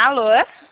Alô?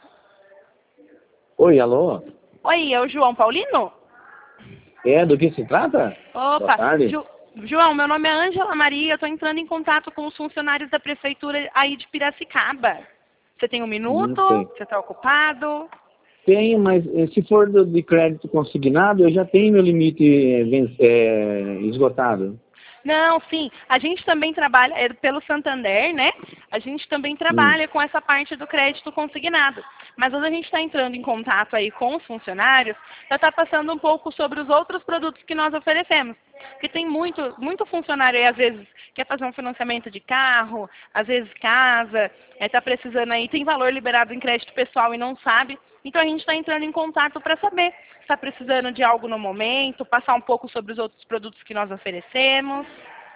Oi, alô? Oi, é o João Paulino? É, do que se trata? Boa Opa, tarde. João, meu nome é Ângela Maria, eu estou entrando em contato com os funcionários da prefeitura aí de Piracicaba. Você tem um Não minuto? sei. Você está ocupado? Tenho, mas se for de crédito consignado, eu já tenho meu limite esgotado. Não, sim. A gente também trabalha pelo Santander, né? A gente também Hum. trabalha com essa parte do crédito consignado. Mas hoje a gente está entrando em contato aí com os funcionários para estar passando um pouco sobre os outros produtos que nós oferecemos. Porque tem muito funcionário aí, às vezes, quer fazer um financiamento de carro, às vezes casa, está precisando aí, tem valor liberado em crédito pessoal e não sabe. Então a gente está entrando em contato para saber se está precisando de algo no momento, passar um pouco sobre os outros produtos que nós oferecemos.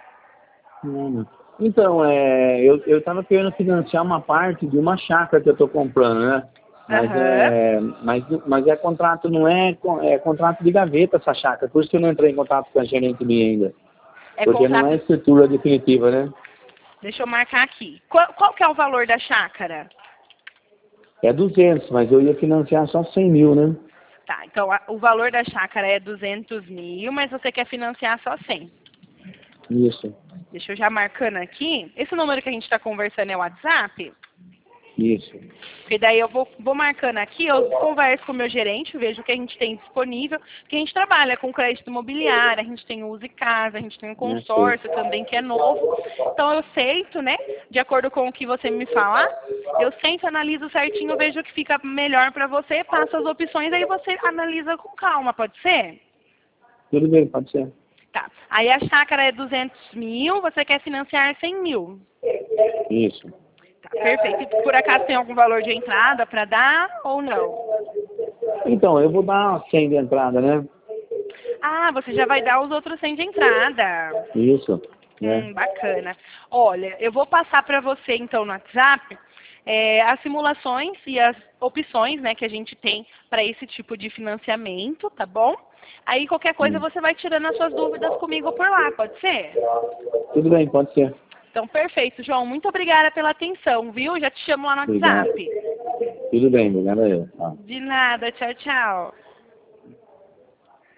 Então, eu estava querendo financiar uma parte de uma chácara que eu estou comprando, né? Aham. Mas é contrato, não é contrato de gaveta essa chácara, por isso que eu não entrei em contato com a gerente minha ainda. É Porque não é contrato. escritura definitiva, né? Deixa eu marcar aqui. Qual que é o valor da chácara? É 200, mas eu ia financiar só 100 mil, né? Tá, então o valor da chácara é 200 mil, mas você quer financiar só 100. Isso, Deixa eu já marcando aqui. Esse número que a gente está conversando é o WhatsApp? isso. Porque daí eu vou marcando aqui, eu converso com o meu gerente, vejo o que a gente tem disponível, porque a gente trabalha com crédito imobiliário, a gente tem o Use Casa, a gente tem um Né, sei. consórcio também que é novo. Então eu sento, né, de acordo com o que você me falar, eu sento, analiso certinho, vejo o que fica melhor para você, passo as opções, aí você analisa com calma, pode ser? Tudo bem, pode ser. Tá. Aí a chácara é 200 mil, você quer financiar 100 mil. Isso. Tá, perfeito. E por acaso tem algum valor de entrada para dar ou não? Então, eu vou dar 100 de entrada, né? Ah, você já vai dar os outros 100 de entrada. Isso, né? Bacana. Olha, eu vou passar para você então no WhatsApp as simulações e as opções, né, que a gente tem para esse tipo de financiamento, tá bom? Aí qualquer coisa Hum. você vai tirando as suas dúvidas comigo por lá, pode ser? Tudo bem, pode ser. Então, perfeito, João. Muito obrigada pela atenção, viu? Já te chamo lá no Obrigado. WhatsApp. Tudo bem, obrigado a eu. Tá. De nada. Tchau, tchau.